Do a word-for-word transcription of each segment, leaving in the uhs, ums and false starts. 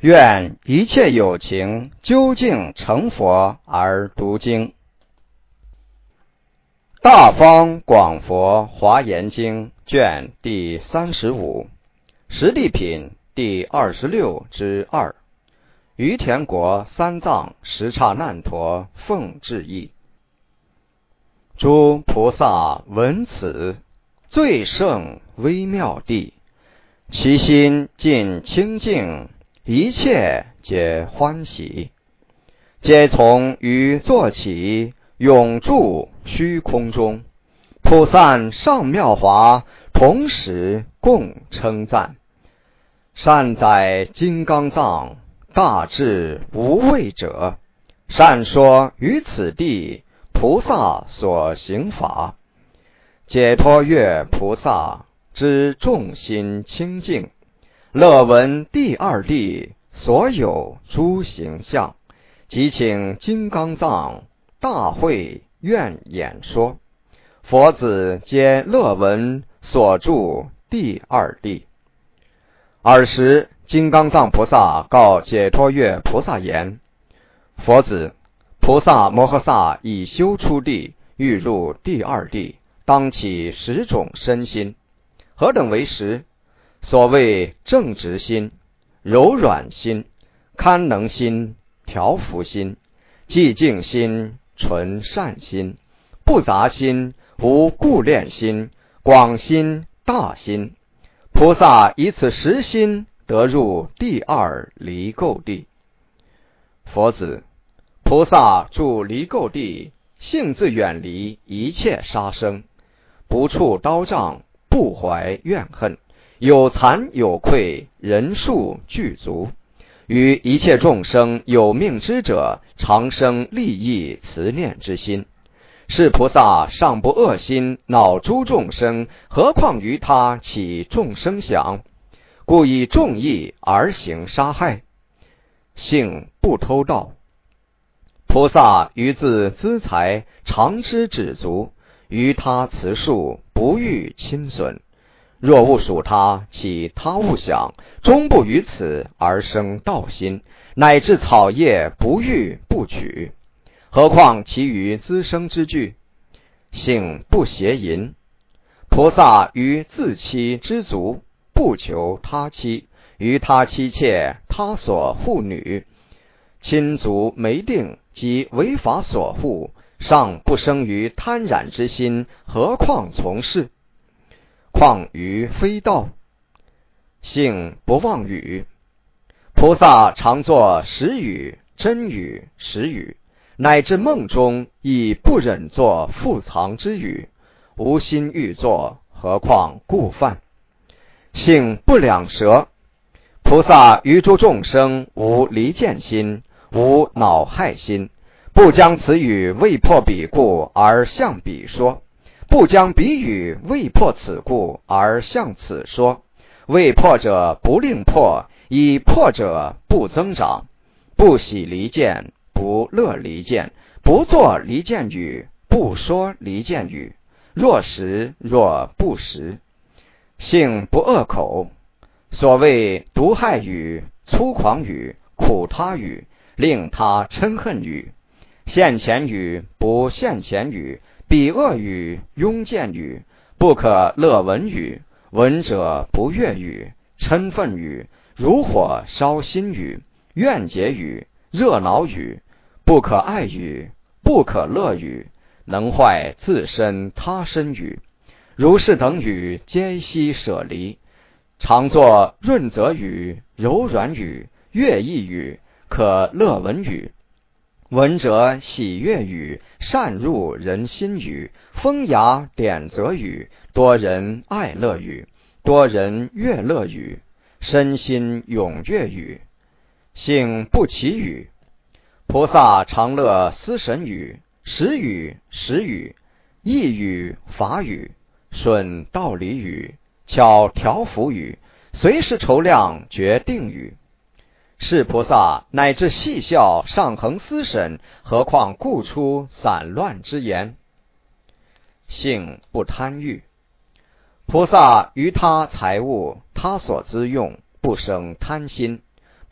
愿一切有情究竟成佛而读经。大方广佛华严经卷第三十五，实地品第二十六之二，于田国三藏十刹难陀奉致译。诸菩萨闻此，最胜微妙地，其心尽清净，一切皆欢喜，皆从于坐起，永住虚空中。普散上妙华，同时共称赞。善哉金刚藏，大智无畏者，善说于此地菩萨所行法。解脱月菩萨知众心清净，乐闻第二地所有诸形象，即请金刚藏大会愿演说。佛子皆乐闻所住第二地。尔时金刚藏菩萨告解脱月菩萨言：佛子，菩萨摩诃萨已修出地，欲入第二地，当起十种身心。何等为十？所谓正直心、柔软心、堪能心、调伏心、寂静心、纯善心、不杂心、无故恋心、广心、大心。菩萨以此十心得入第二离垢地。佛子，菩萨住离垢地，性自远离一切杀生，不触刀杖，不怀怨恨，有惭有愧，人数具足，于一切众生有命之者，常生利益慈念之心。是菩萨尚不恶心恼诸众生，何况于他起众生想，故以众义而行杀害。性不偷盗。菩萨于自资财常知止足，于他慈树不欲侵损。若勿属他，起他物想，终不于此而生道心，乃至草叶不欲不取。何况其余滋生之具？性不邪淫。菩萨于自妻知足，不求他妻，于他妻妾他所护女，亲族没定及违法所护，尚不生于贪染之心，何况从事？况于非道。性不妄语。菩萨常作实语、真语、实语，乃至梦中亦不忍作复藏之语，无心欲作，何况故犯？性不两舌。菩萨于诸众生无离间心，无恼害心，不将此语未破彼故而向彼说，不将彼语未破此故而向此说。未破者不令破，已破者不增长。不喜离间，不乐离间，不作离间语，不说离间语，若实若不实。性不恶口。所谓毒害语、粗狂语、苦他语、令他嗔恨语、现前语、不现前语、彼恶语、庸见语、不可乐闻语、闻者不悦语、嗔忿语、如火烧心语、怨结语、热恼语、不可爱语、不可乐语、能坏自身他身语，如是等语皆悉舍离。常作润泽语、柔软语、悦意语、可乐闻语，闻者喜悦语、善入人心语、风雅点则语、多人爱乐语、多人悦乐语、身心踊跃语。性不起语。菩萨常乐思神语、实语、实语、义语、法语、顺道理语、巧调伏语、随时筹量决定语。是菩萨乃至细笑上恒思审，何况故出散乱之言？性不贪欲。菩萨于他财物他所资用，不生贪心，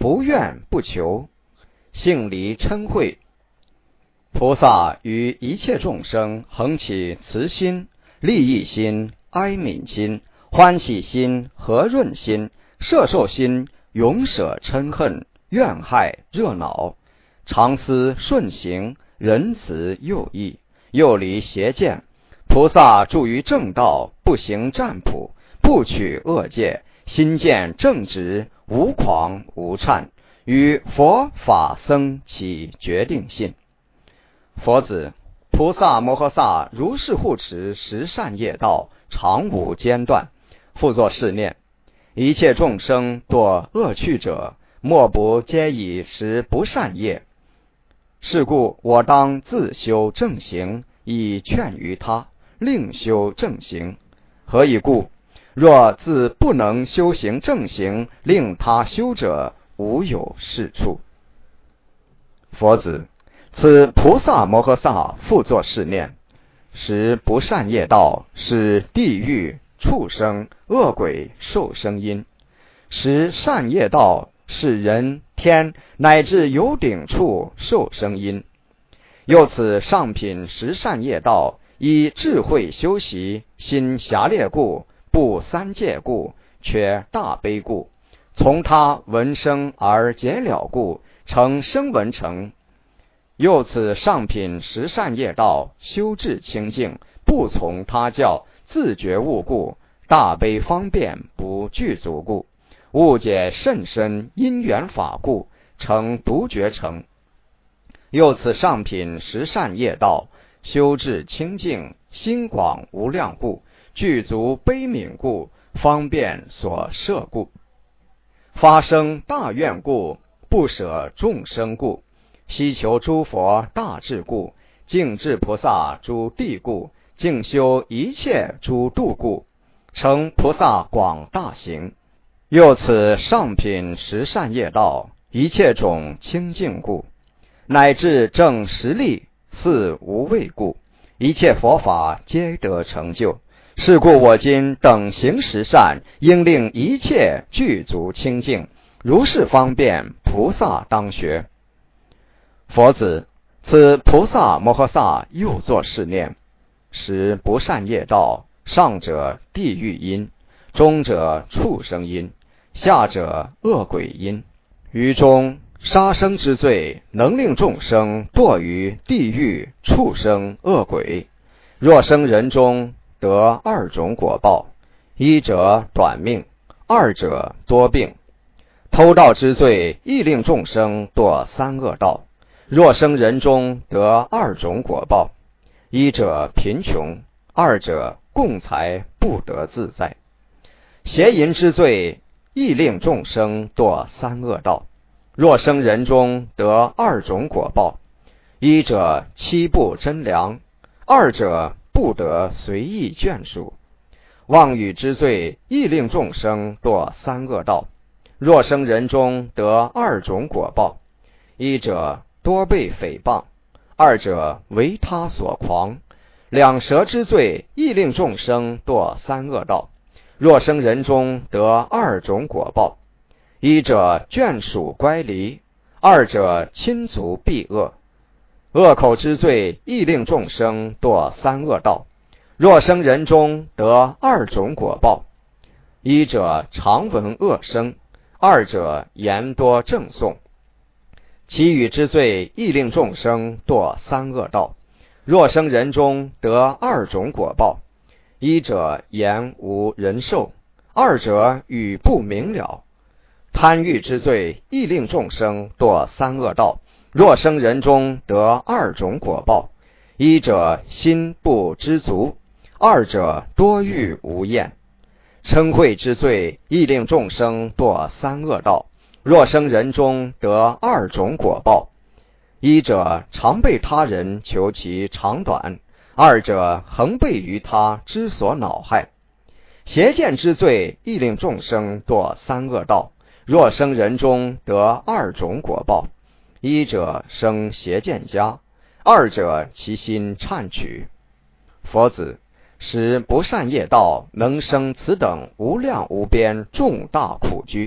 不怨不求，性离嗔恚。菩萨于一切众生恒起慈心、利益心、哀悯心、欢喜心、和润心、摄受心、永舍嗔恨、怨害热恼，常思顺行，仁慈右益，又离邪见。菩萨住于正道，不行占卜，不取恶戒，心见正直，无狂无颤，与佛法僧起决定信。佛子，菩萨摩诃萨如是护持十善业道，常无间断，复作是念：一切众生堕恶趣者，莫不皆以十不善业。是故我当自修正行，以劝于他，令修正行。何以故？若自不能修行正行，令他修者，无有是处。佛子，此菩萨摩诃萨复作是念：十不善业道，是地狱、畜生、恶鬼受生因；十善业道，是人、天乃至有顶处受生因。又此上品十善业道，以智慧修习，心狭劣故，不三界故，却大悲故，从他闻声而解了故，成声闻成。又此上品十善业道，修治清净，不从他教，自觉悟故，大悲方便不具足故，误解甚深因缘法故，成独觉成。又此上品十善业道，修治清净，心广无量故，具足悲悯故，方便所摄故，发生大愿故，不舍众生故，希求诸佛大智故，净智菩萨诸地故，净修一切诸度故，成菩萨广大行。又此上品十善业道，一切种清净故，乃至正实力，四无畏故，一切佛法皆得成就。是故我今等行十善，应令一切具足清净，如是方便，菩萨当学。佛子，此菩萨摩诃萨又作是念：十不善业道，上者地狱因，中者畜生因，下者恶鬼因。于中杀生之罪，能令众生堕于地狱、畜生、恶鬼。若生人中，得二种果报：一者短命，二者多病。偷盗之罪，亦令众生堕三恶道。若生人中，得二种果报：一者贫穷，二者共财不得自在。邪淫之罪，亦令众生堕三恶道。若生人中，得二种果报：一者妻不贞良，二者不得随意眷属。妄语之罪，亦令众生堕三恶道。若生人中，得二种果报：一者多被诽谤，二者为他所狂。两舌之罪，亦令众生堕三恶道。若生人中，得二种果报：一者眷属乖离，二者亲族避恶。恶口之罪，亦令众生堕三恶道。若生人中，得二种果报：一者常闻恶声，二者言多正诵。其语之罪，亦令众生堕三恶道。若生人中，得二种果报：一者言无人受，二者语不明了。贪欲之罪，亦令众生堕三恶道。若生人中，得二种果报：一者心不知足，二者多欲无厌。嗔恚之罪，亦令众生堕三恶道。若生人中，得二种果报：一者常被他人求其长短，二者恒被于他之所恼害。邪见之罪，亦令众生堕三恶道。若生人中，得二种果报：一者生邪见家，二者其心忏取。佛子，使不善业道能生此等无量无边重大苦居，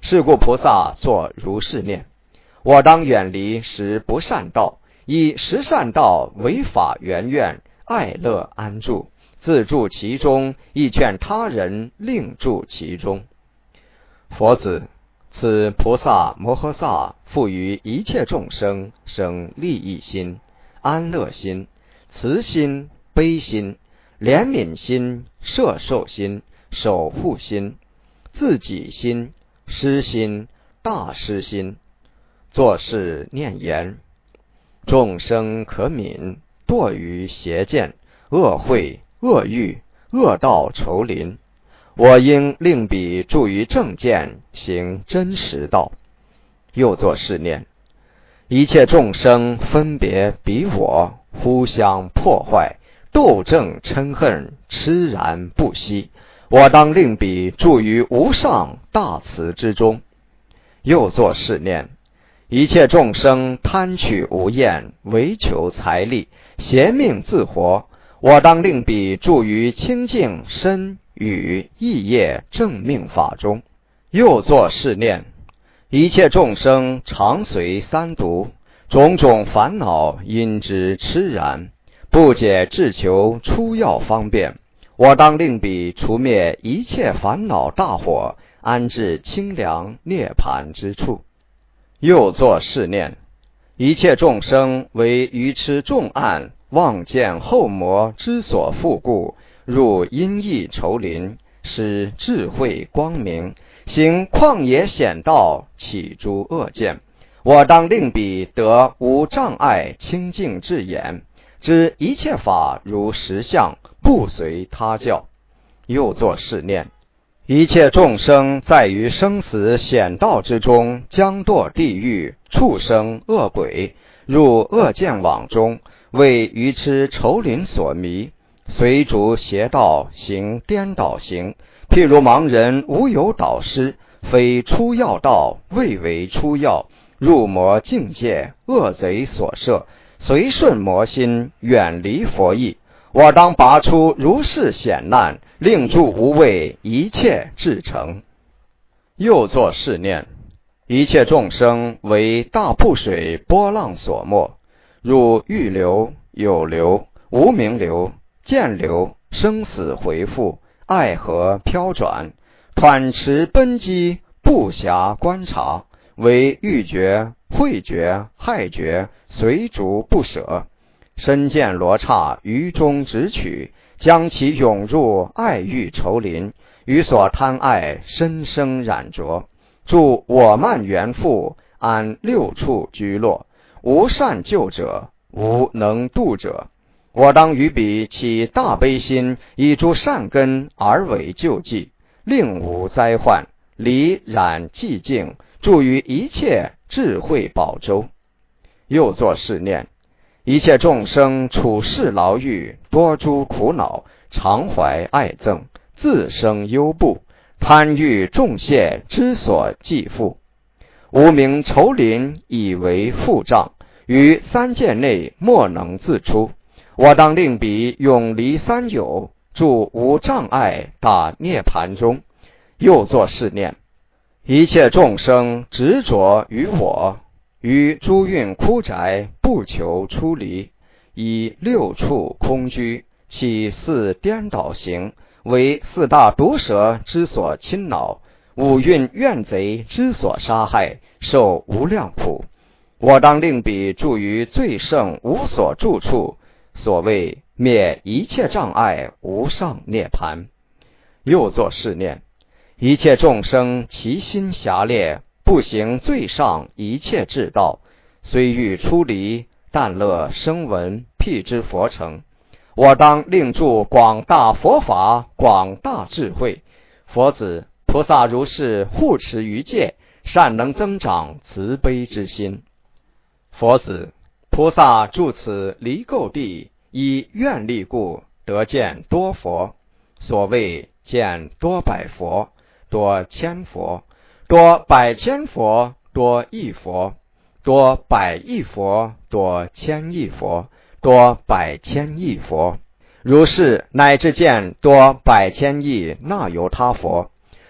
是故菩萨作如是念：我当远离十不善道，以十善道为法圆愿，爱乐安住，自住其中，亦劝他人另住其中。佛子，此菩萨摩诃萨复于一切众生生利益心、安乐心、慈心、悲心、怜悯心、摄受心、守护心、自己心、施心、大施心，作是念言：众生可悯，堕于邪见、恶慧、恶欲、恶道愁林，我应令彼住于正见，行真实道。又作是念：一切众生分别彼我，互相破坏，斗争嗔恨，痴然不息，我当令彼住于无上大慈之中。又作是念：一切众生贪取无厌，唯求财力，邪命自活，我当令彼住于清净身语意业正命法中。又作是念：一切众生常随三毒，种种烦恼因之痴然，不解智求出药方便，我当令彼除灭一切烦恼大火，安置清凉涅槃之处。又作是念：一切众生为愚痴重暗，妄见后魔之所缚故，入阴翳愁林，使智慧光明，行旷野险道，起诸恶见，我当令彼得无障碍清净智眼，知一切法如实相，不随他教。又作是念：一切众生在于生死险道之中，将堕地狱、畜生、恶鬼，入恶见网中，为愚痴愁林所迷，随逐邪道，行颠倒行。譬如盲人无有导师，非出药道，未为出药，入魔境界，恶贼所摄，随顺魔心，远离佛意，我当拔出如是险难，令住无畏，一切至成。又作是念：一切众生为大瀑水波浪所没，入欲流、有流、无明流、见流、生死回复、爱河飘转，湍池奔击，不暇观察，为欲觉、慧觉、害觉，随逐不舍，身见罗刹于中直取，将其涌入爱欲愁林，于所贪爱深生染着，住我慢缘覆，安六处居落，无善救者，无能度者，我当于彼起大悲心，以诸善根而为救济，令无灾患，离染寂静，住于一切智慧宝洲。又作是念：一切众生处世牢狱，多诸苦恼，常怀爱憎，自生忧怖，贪欲众谢之所寄附，无名愁林以为腹障，于三界内莫能自出，我当令彼永离三有，住无障碍大涅盘中。又作是念：一切众生执着于我，于诸蕴枯宅不求出离，以六处空居，起四颠倒行，为四大毒蛇之所侵恼，五蕴怨贼之所杀害，受无量苦，我当令彼住于最胜无所住处，所谓灭一切障碍无上涅盘。又作是念：一切众生其心狭劣，不行最上一切智道，虽欲出离，但乐声闻辟之佛乘，我当令住广大佛法，广大智慧。佛子，菩萨如是护持于戒，善能增长慈悲之心。佛子，菩萨住此离垢地，以愿力故，得见多佛。所谓见多百佛，多千佛，多百千佛，多亿佛，多百亿佛，多千亿佛，多百千亿佛，如是乃至见多百千亿那由他佛。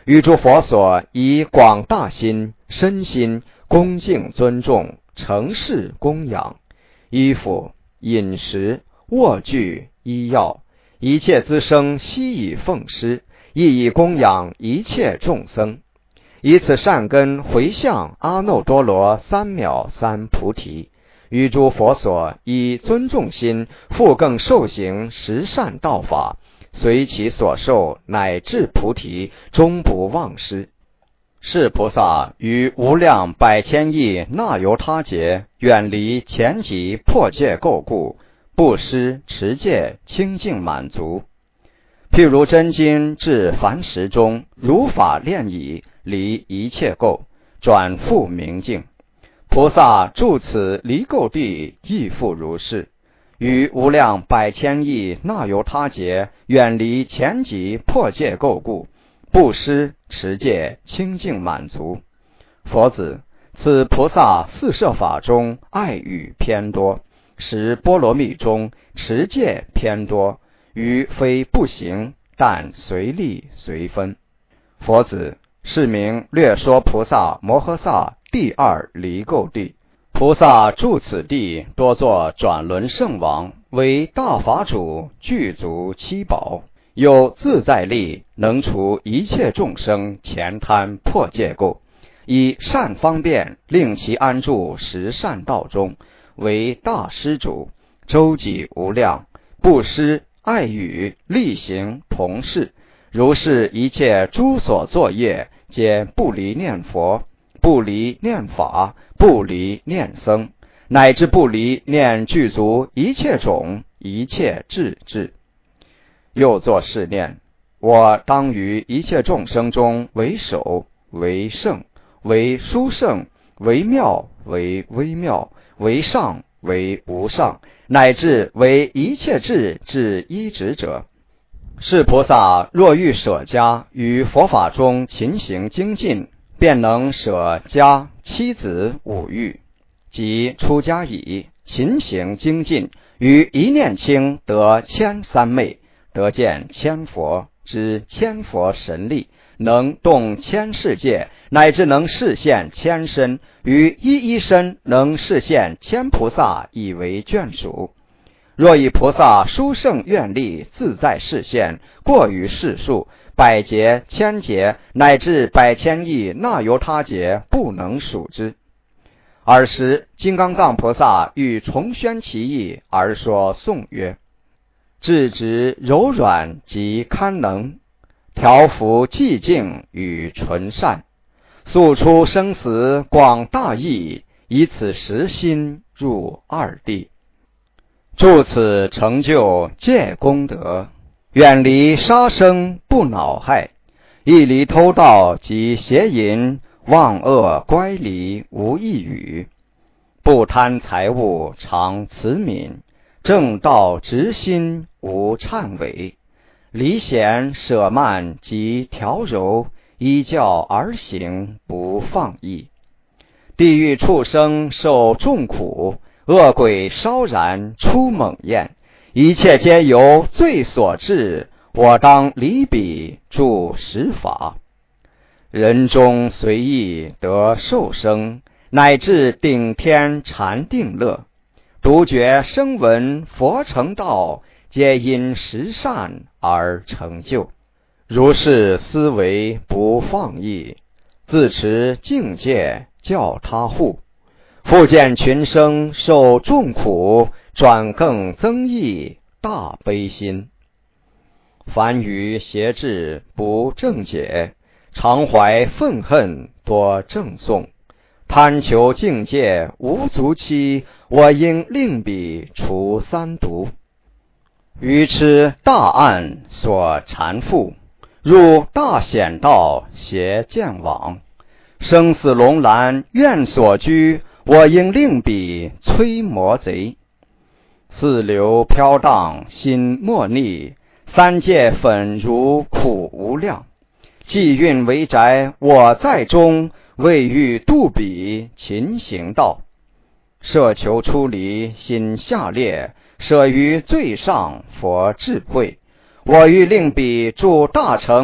于诸佛所以广大心、身心恭敬尊重，承事供养，衣服、饮食、卧具、医药，一切资生悉以奉施，亦以供养一切众生。以此善根回向阿耨多罗三藐三菩提，于诸佛所以尊重心，复更受行十善道法，随其所受，乃至菩提，终不忘失。是菩萨于无量百千亿那由他劫，远离前级破戒垢故，布施持戒清净满足。譬如真金至凡时中，如法炼已，离一切垢，转复明净。菩萨住此离垢地，亦复如是。于无量百千亿那由他劫，远离前级破戒垢故，布施持戒清净满足。佛子，此菩萨四摄法中爱语偏多，十波罗蜜中持戒偏多，于非不行，但随力随分。佛子，是名略说菩萨摩诃萨第二离垢地。菩萨住此地，多作转轮圣王，为大法主，具足七宝，有自在力，能除一切众生前贪破戒垢，以善方便令其安住十善道中，为大施主，周济无量，布施爱语力行同事，如是一切诸所作业，皆不离念佛，不离念法，不离念僧，乃至不离念具足一切种一切智智。又作是念：我当于一切众生中为首，为圣，为殊胜，为妙，为微妙，为上，为无上，乃至为一切智至一直者。是菩萨若欲舍家，于佛法中勤行精进，便能舍家妻子五欲，即出家已，勤行精进，于一念轻得千三昧，得见千佛，知千佛神力，能动千世界，乃至能示现千身，于一一身能示现千菩萨，以为眷属。若以菩萨殊胜愿力自在示现，过于世数，百劫千劫乃至百千亿那由他劫，不能数之。尔时金刚藏菩萨欲重宣其意，而说颂曰：至直柔软及堪能，调伏寂静与纯善，诉出生死广大义，以此实心入二谛。住此成就戒功德，远离杀生不恼害，亦离偷盗及邪淫，妄恶乖离无一语，不贪财物常慈悯，正道直心无忏悔，离闲舍慢及调柔，依教而行不放逸。地狱畜生受众苦，恶鬼烧燃出猛焰，一切皆由罪所致，我当离彼住十法。人中随意得受生，乃至顶天禅定乐，独觉声闻佛成道，皆因十善而成就。如是思维不放逸，自持境界教他护，复见群生受众苦，转更增益大悲心。凡于邪智不正解，常怀愤恨多正诵，贪求境界无足期，我应令彼除三毒。愚痴大暗所缠缚，入大险道邪见网，生死龙栏愿所居，我应令彼摧魔贼。四流飘荡心莫逆，三界粉如苦无量，既运为宅我在中，未欲度彼勤行道。舍求出离心下列，舍于最上佛智慧，我欲令彼住大成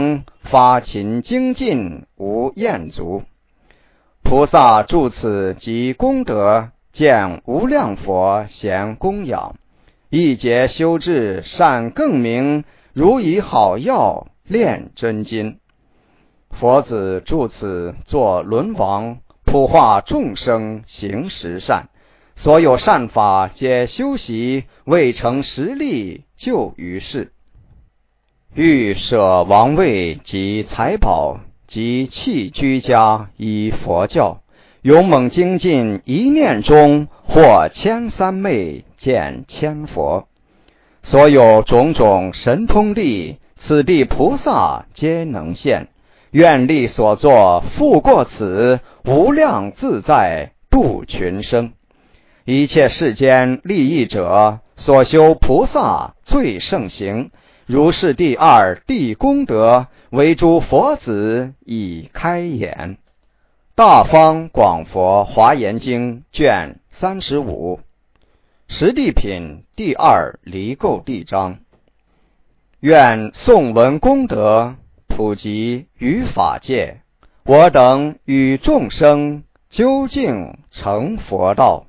发勤精进，无厌足。菩萨住此及功德，见无量佛咸供养，一节修治善更名，如以好药炼真经。佛子住此作轮王，普化众生行十善，所有善法皆修习，未成实力就于世。欲舍王位及财宝及弃居家依佛教，勇猛精进，一念中获千三昧见千佛。所有种种神通力，此地菩萨皆能现，愿力所作，复过此，无量自在度群生。一切世间利益者，所修菩萨最盛行，如是第二地功德，为诸佛子已开眼。大方广佛华严经卷三十五，十地品第二离垢地章。愿诵闻功德，普及于法界，我等与众生究竟成佛道。